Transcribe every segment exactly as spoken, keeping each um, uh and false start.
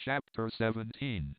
Chapter seventeen.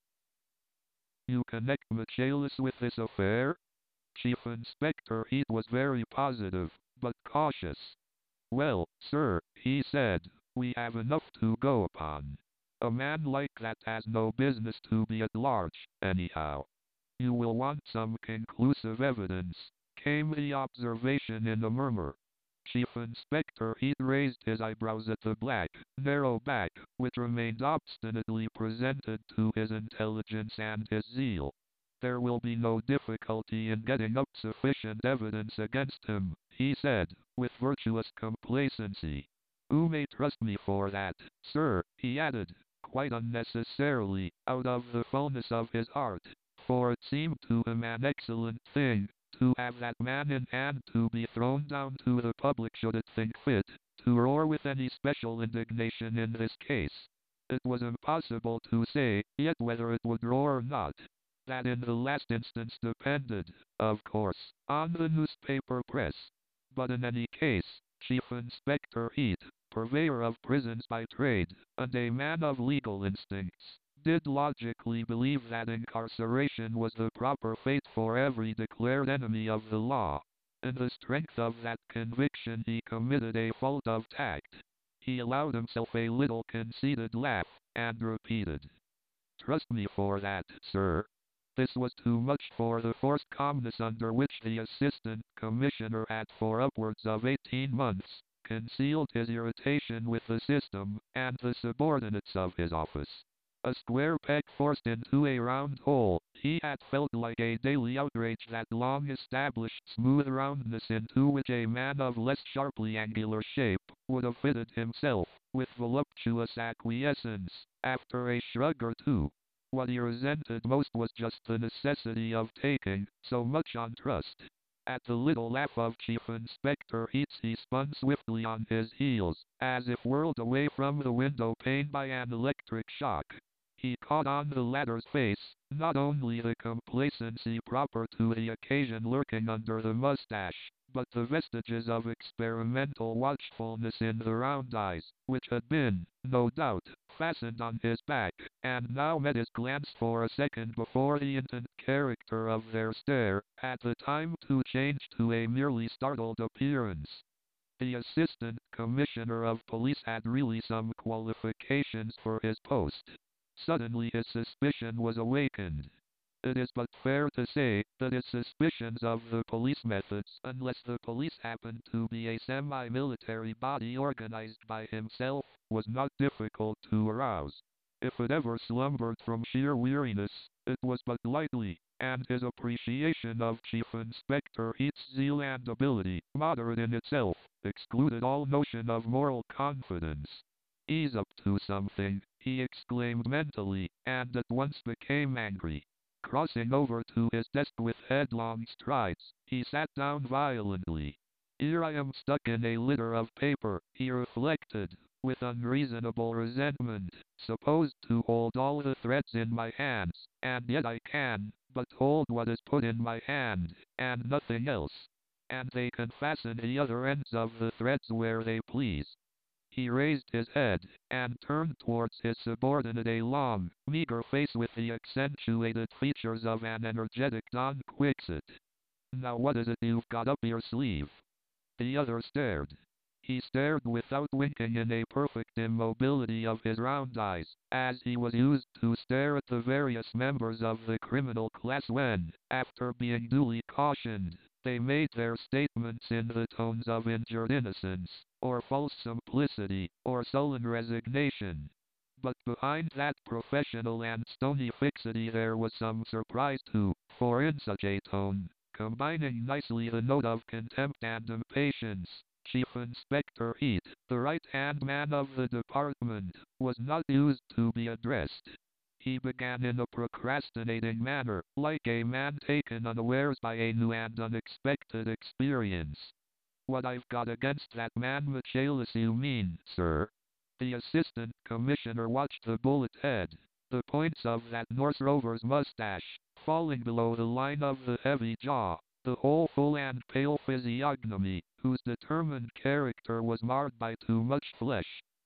You connect Michaelis with this affair? Chief Inspector Heat was very positive, but cautious. Well, sir, he said, we have enough to go upon. A man like that has no business to be at large, anyhow. You will want some conclusive evidence, came the observation in a murmur. Chief Inspector Heat raised his eyebrows at the black, narrow back, which remained obstinately presented to his intelligence and his zeal. There will be no difficulty in getting up sufficient evidence against him, he said, with virtuous complacency. You may trust me for that, sir, he added, quite unnecessarily, out of the fullness of his heart, for it seemed to him an excellent thing to have that man in hand to be thrown down to the public should it think fit to roar with any special indignation in this case. It was impossible to say yet whether it would roar or not. That in the last instance depended, of course, on the newspaper press. But in any case, Chief Inspector Heat, purveyor of prisons by trade, and a man of legal instincts, did logically believe that incarceration was the proper fate for every declared enemy of the law. In the strength of that conviction he committed a fault of tact. He allowed himself a little conceited laugh, and repeated, "Trust me for that, sir." This was too much for the forced calmness under which the Assistant Commissioner had for upwards of eighteen months concealed his irritation with the system and the subordinates of his office. A square peg forced into a round hole, he had felt like a daily outrage that long-established smooth roundness into which a man of less sharply angular shape would have fitted himself, with voluptuous acquiescence, after a shrug or two. What he resented most was just the necessity of taking so much on trust. At the little laugh of Chief Inspector Heat he spun swiftly on his heels, as if whirled away from the window pane by an electric shock. He caught on the latter's face, not only the complacency proper to the occasion lurking under the mustache, but the vestiges of experimental watchfulness in the round eyes, which had been, no doubt, fastened on his back, and now met his glance for a second before the intent character of their stare had the time to change to a merely startled appearance. The Assistant Commissioner of Police had really some qualifications for his post. Suddenly his suspicion was awakened. It is but fair to say that his suspicions of the police methods, unless the police happened to be a semi-military body organized by himself, was not difficult to arouse. If it ever slumbered from sheer weariness, it was but lightly, and his appreciation of Chief Inspector Heat's zeal and ability, moderate in itself, excluded all notion of moral confidence. "He's up to something," he exclaimed mentally, and at once became angry. Crossing over to his desk with headlong strides, he sat down violently. "Here I am stuck in a litter of paper," he reflected, with unreasonable resentment, "supposed to hold all the threads in my hands, and yet I can but hold what is put in my hand, and nothing else. And they can fasten the other ends of the threads where they please." He raised his head, and turned towards his subordinate a long, meager face with the accentuated features of an energetic Don Quixote. "Now what is it you've got up your sleeve?" The other stared. He stared without winking in a perfect immobility of his round eyes, as he was used to stare at the various members of the criminal class when, after being duly cautioned, they made their statements in the tones of injured innocence, or false simplicity, or sullen resignation. But behind that professional and stony fixity there was some surprise too, for in such a tone, combining nicely the note of contempt and impatience, Chief Inspector Heat, the right-hand man of the department, was not used to be addressed. He began in a procrastinating manner, like a man taken unawares by a new and unexpected experience. "What I've got against that man Michaelis you mean, sir?" The Assistant Commissioner watched the bullet head, the points of that Norse rover's mustache, falling below the line of the heavy jaw, the whole full and pale physiognomy, whose determined character was marred by too much flesh,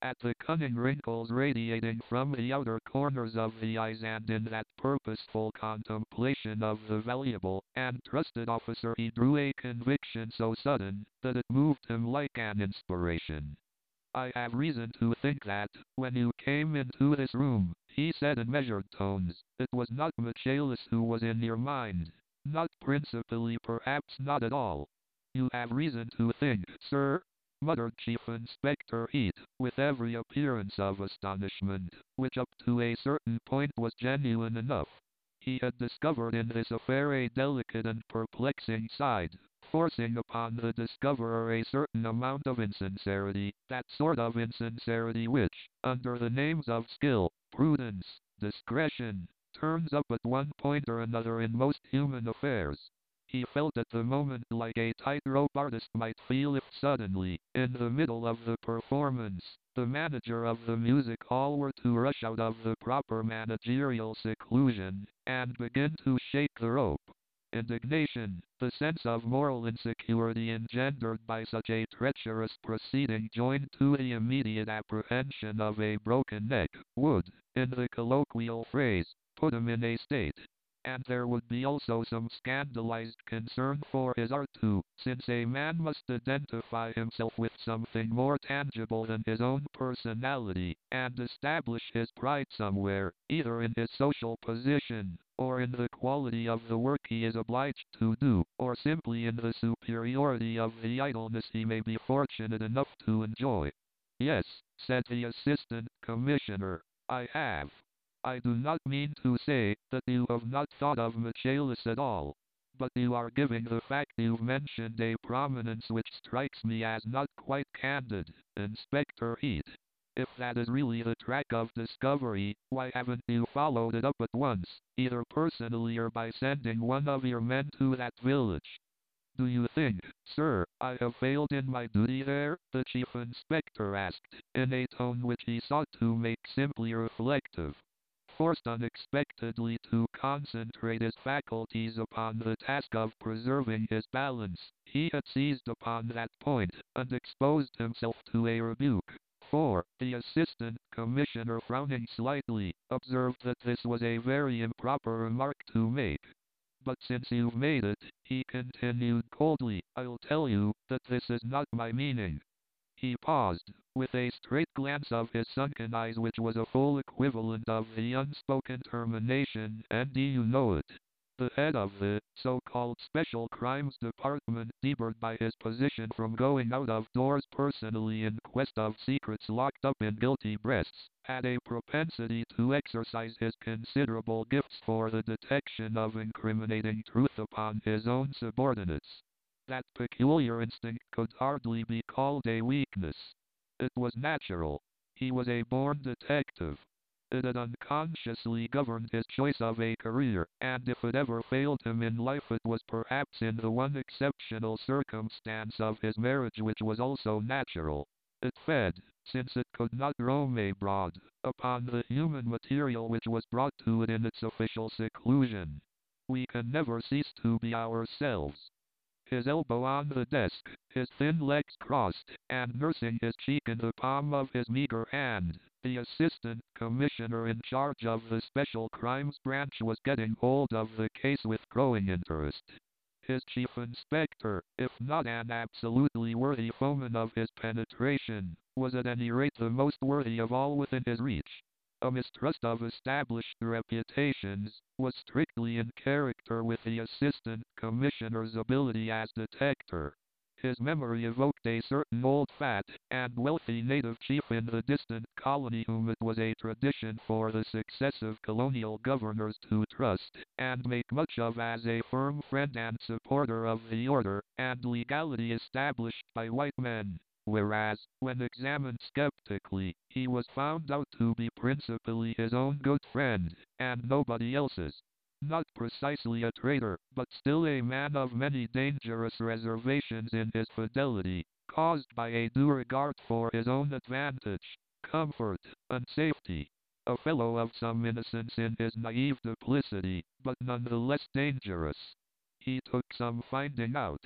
at the cunning wrinkles radiating from the outer corners of the eyes, and in that purposeful contemplation of the valuable and trusted officer he drew a conviction so sudden that it moved him like an inspiration. "I have reason to think that, when you came into this room," he said in measured tones, "it was not Michaelis who was in your mind. Not principally, perhaps not at all." "You have reason to think, sir?" muttered Chief Inspector Heat, with every appearance of astonishment, which up to a certain point was genuine enough. He had discovered in this affair a delicate and perplexing side, forcing upon the discoverer a certain amount of insincerity, that sort of insincerity which, under the names of skill, prudence, discretion, turns up at one point or another in most human affairs. He felt at the moment like a tightrope artist might feel if suddenly, in the middle of the performance, the manager of the music hall were to rush out of the proper managerial seclusion, and begin to shake the rope. Indignation, the sense of moral insecurity engendered by such a treacherous proceeding, joined to the immediate apprehension of a broken neck, would, in the colloquial phrase, put him in a state. And there would be also some scandalized concern for his art too, since a man must identify himself with something more tangible than his own personality, and establish his pride somewhere, either in his social position, or in the quality of the work he is obliged to do, or simply in the superiority of the idleness he may be fortunate enough to enjoy. "Yes," said the Assistant Commissioner, "I have. I do not mean to say that you have not thought of Michaelis at all, but you are giving the fact you've mentioned a prominence which strikes me as not quite candid, Inspector Heat. If that is really the track of discovery, why haven't you followed it up at once, either personally or by sending one of your men to that village?" "Do you think, sir, I have failed in my duty there?" the Chief Inspector asked, in a tone which he sought to make simply reflective. Forced unexpectedly to concentrate his faculties upon the task of preserving his balance, he had seized upon that point, and exposed himself to a rebuke. For, the Assistant Commissioner, frowning slightly, observed that this was a very improper remark to make. "But since you've made it," he continued coldly, "I'll tell you that this is not my meaning." He paused, with a straight glance of his sunken eyes which was a full equivalent of the unspoken termination, "and do you know it?" The head of the so-called Special Crimes Department, debarred by his position from going out of doors personally in quest of secrets locked up in guilty breasts, had a propensity to exercise his considerable gifts for the detection of incriminating truth upon his own subordinates. That peculiar instinct could hardly be called a weakness. It was natural. He was a born detective. It had unconsciously governed his choice of a career, and if it ever failed him in life, it was perhaps in the one exceptional circumstance of his marriage, which was also natural. It fed, since it could not roam abroad, upon the human material which was brought to it in its official seclusion. We can never cease to be ourselves. His elbow on the desk, his thin legs crossed, and nursing his cheek in the palm of his meager hand, the Assistant Commissioner in charge of the Special Crimes Branch was getting hold of the case with growing interest. His Chief Inspector, if not an absolutely worthy foeman of his penetration, was at any rate the most worthy of all within his reach. A mistrust of established reputations was strictly in character with the Assistant Commissioner's ability as detector. His memory evoked a certain old fat and wealthy native chief in the distant colony whom it was a tradition for the successive colonial governors to trust and make much of as a firm friend and supporter of the order and legality established by white men. Whereas, when examined skeptically, he was found out to be principally his own good friend, and nobody else's. Not precisely a traitor, but still a man of many dangerous reservations in his fidelity, caused by a due regard for his own advantage, comfort, and safety. A fellow of some innocence in his naive duplicity, but none the less dangerous. He took some finding out.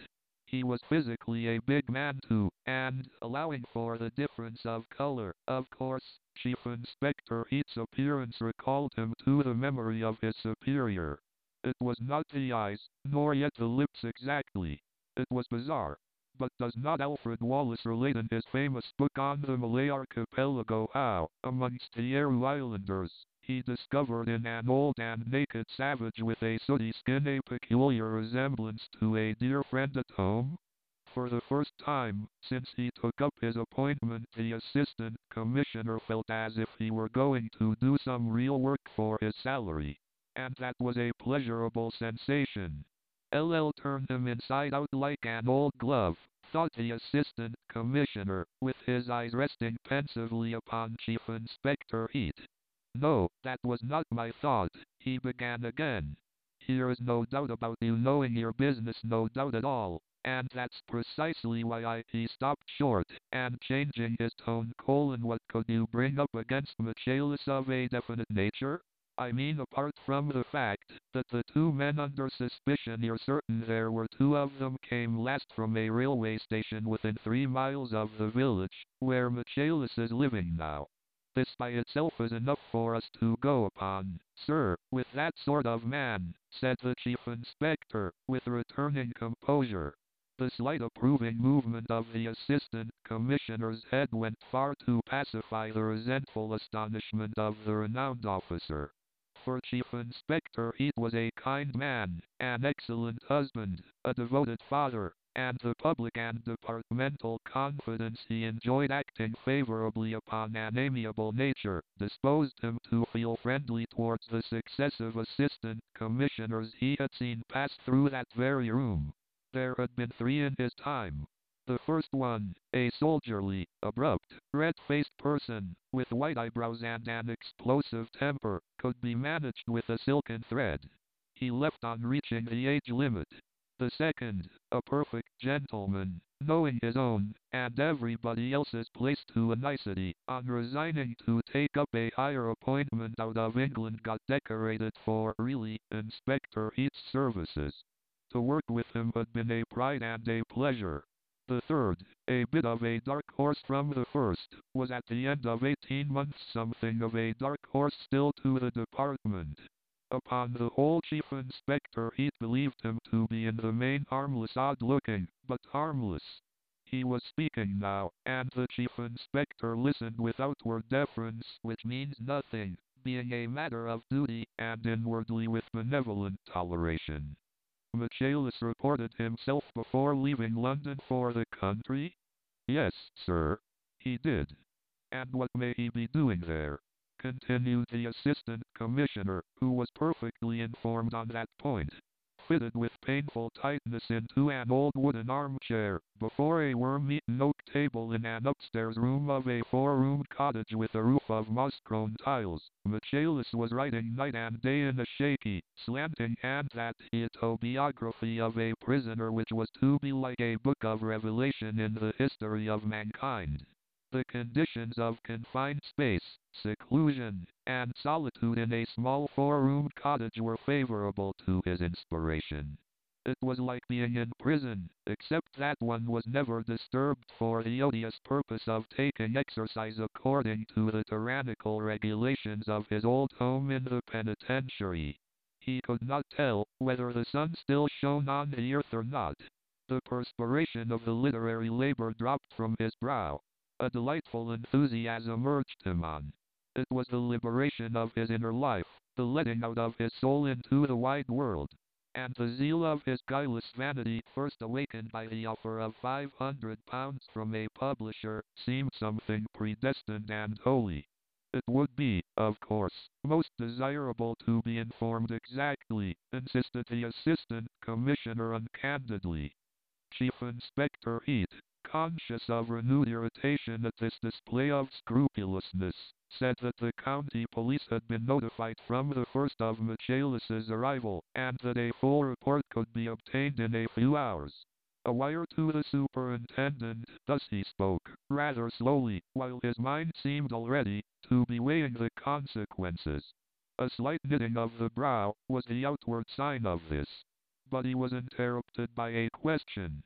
He was physically a big man too, and, allowing for the difference of color, of course, Chief Inspector Heat's appearance recalled him to the memory of his superior. It was not the eyes, nor yet the lips exactly. It was bizarre. But does not Alfred Wallace relate in his famous book on the Malay archipelago how, amongst the Aru Islanders, he discovered in an old and naked savage with a sooty skin a peculiar resemblance to a dear friend at home? For the first time, since he took up his appointment, the assistant commissioner felt as if he were going to do some real work for his salary. And that was a pleasurable sensation. L L turned him inside out like an old glove, thought the assistant commissioner, with his eyes resting pensively upon Chief Inspector Heat. No, that was not my thought, he began again. Here is no doubt about you knowing your business, no doubt at all. And that's precisely why I... He stopped short, and changing his tone, colon, what could you bring up against Michaelis of a definite nature? I mean, apart from the fact that the two men under suspicion, you're certain there were two of them, came last from a railway station within three miles of the village, where Michaelis is living now. This by itself is enough for us to go upon, sir, with that sort of man, said the Chief Inspector, with returning composure. The slight approving movement of the Assistant Commissioner's head went far to pacify the resentful astonishment of the renowned officer. For Chief Inspector Heat was a kind man, an excellent husband, a devoted father, and the public and departmental confidence he enjoyed acting favorably upon an amiable nature, disposed him to feel friendly towards the successive assistant commissioners he had seen pass through that very room. There had been three in his time. The first one, a soldierly, abrupt, red-faced person, with white eyebrows and an explosive temper, could be managed with a silken thread. He left on reaching the age limit. The second, a perfect gentleman, knowing his own, and everybody else's place to a nicety, on resigning to take up a higher appointment out of England got decorated for, really, Inspector Heat's services. To work with him had been a pride and a pleasure. The third, a bit of a dark horse from the first, was at the end of eighteen months something of a dark horse still to the department. Upon the whole, Chief Inspector Heat believed him to be in the main harmless, odd-looking, but harmless. He was speaking now, and the Chief Inspector listened with outward deference, which means nothing, being a matter of duty, and inwardly with benevolent toleration. Michaelis reported himself before leaving London for the country? Yes, sir. He did. And what may he be doing there? Continued the Assistant Commissioner, who was perfectly informed on that point. Fitted with painful tightness into an old wooden armchair, before a worm-eaten oak table in an upstairs room of a four-roomed cottage with a roof of moss-grown tiles, Michaelis was writing night and day in a shaky, slanting hand that autobiography of a prisoner which was to be like a book of revelation in the history of mankind. The conditions of confined space, seclusion, and solitude in a small four-roomed cottage were favorable to his inspiration. It was like being in prison, except that one was never disturbed for the odious purpose of taking exercise according to the tyrannical regulations of his old home in the penitentiary. He could not tell whether the sun still shone on the earth or not. The perspiration of the literary labor dropped from his brow. A delightful enthusiasm urged him on. It was the liberation of his inner life, the letting out of his soul into the wide world. And the zeal of his guileless vanity, first awakened by the offer of five hundred pounds from a publisher, seemed something predestined and holy. It would be, of course, most desirable to be informed exactly, insisted the Assistant Commissioner uncandidly. Chief Inspector Heat, conscious of renewed irritation at this display of scrupulousness, said that the county police had been notified from the first of Michaelis's arrival, and that a full report could be obtained in a few hours. A wire to the superintendent, thus he spoke, rather slowly, while his mind seemed already to be weighing the consequences. A slight knitting of the brow was the outward sign of this. But he was interrupted by a question.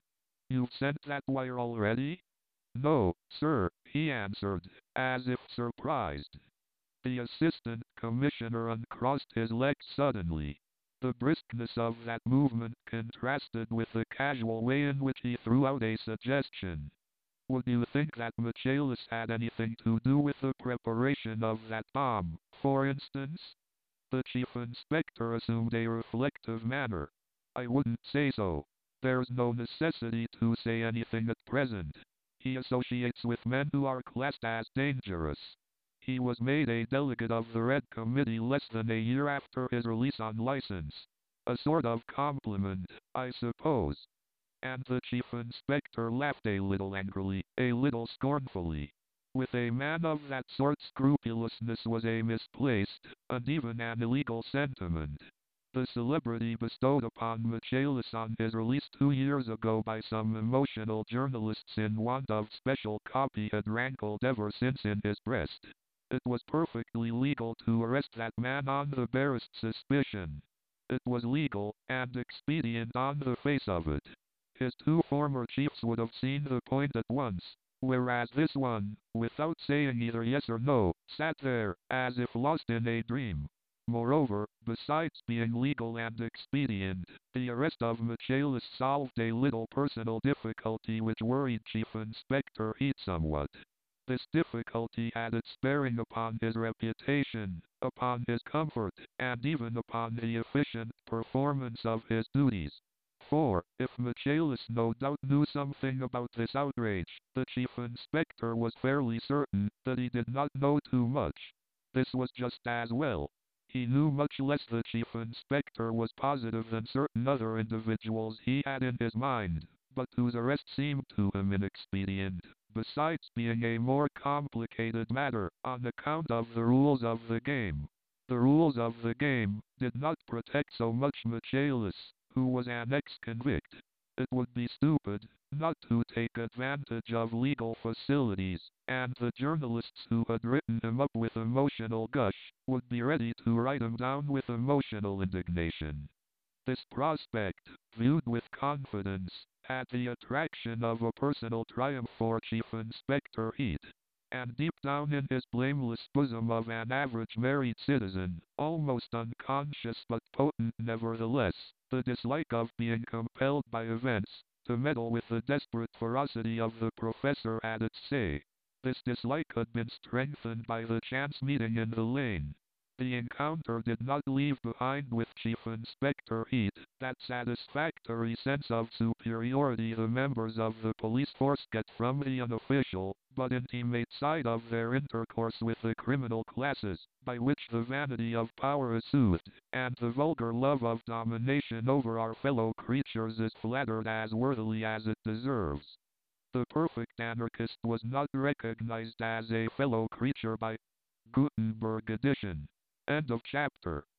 You've sent that wire already? No, sir, he answered, as if surprised. The assistant commissioner uncrossed his legs suddenly. The briskness of that movement contrasted with the casual way in which he threw out a suggestion. Would you think that Michaelis had anything to do with the preparation of that bomb, for instance? The chief inspector assumed a reflective manner. I wouldn't say so. There's no necessity to say anything at present. He associates with men who are classed as dangerous. He was made a delegate of the Red Committee less than a year after his release on license. A sort of compliment, I suppose. And the chief inspector laughed a little angrily, a little scornfully. With a man of that sort, scrupulousness was a misplaced, and even an illegal sentiment. The celebrity bestowed upon Michaelis on his release two years ago by some emotional journalists in want of special copy had rankled ever since in his breast. It was perfectly legal to arrest that man on the barest suspicion. It was legal, and expedient on the face of it. His two former chiefs would have seen the point at once, whereas this one, without saying either yes or no, sat there, as if lost in a dream. Moreover, besides being legal and expedient, the arrest of Michaelis solved a little personal difficulty which worried Chief Inspector Heat somewhat. This difficulty had its bearing upon his reputation, upon his comfort, and even upon the efficient performance of his duties. For, if Michaelis no doubt knew something about this outrage, the chief inspector was fairly certain that he did not know too much. This was just as well. He knew much less, the chief inspector was positive, than certain other individuals he had in his mind, but whose arrest seemed to him inexpedient, besides being a more complicated matter, on account of the rules of the game. The rules of the game did not protect so much Michaelis, who was an ex-convict. It would be stupid not to take advantage of legal facilities, and the journalists who had written him up with emotional gush would be ready to write him down with emotional indignation. This prospect, viewed with confidence, had the attraction of a personal triumph for Chief Inspector Heat. And deep down in his blameless bosom of an average married citizen, almost unconscious but potent nevertheless, the dislike of being compelled by events to meddle with the desperate ferocity of the professor had its say. This dislike had been strengthened by the chance meeting in the lane. The encounter did not leave behind with Chief Inspector Heat that satisfactory sense of superiority the members of the police force get from the unofficial, but intimate side of their intercourse with the criminal classes, by which the vanity of power is soothed, and the vulgar love of domination over our fellow creatures is flattered as worthily as it deserves. The perfect anarchist was not recognized as a fellow creature by Gutenberg edition. End of chapter.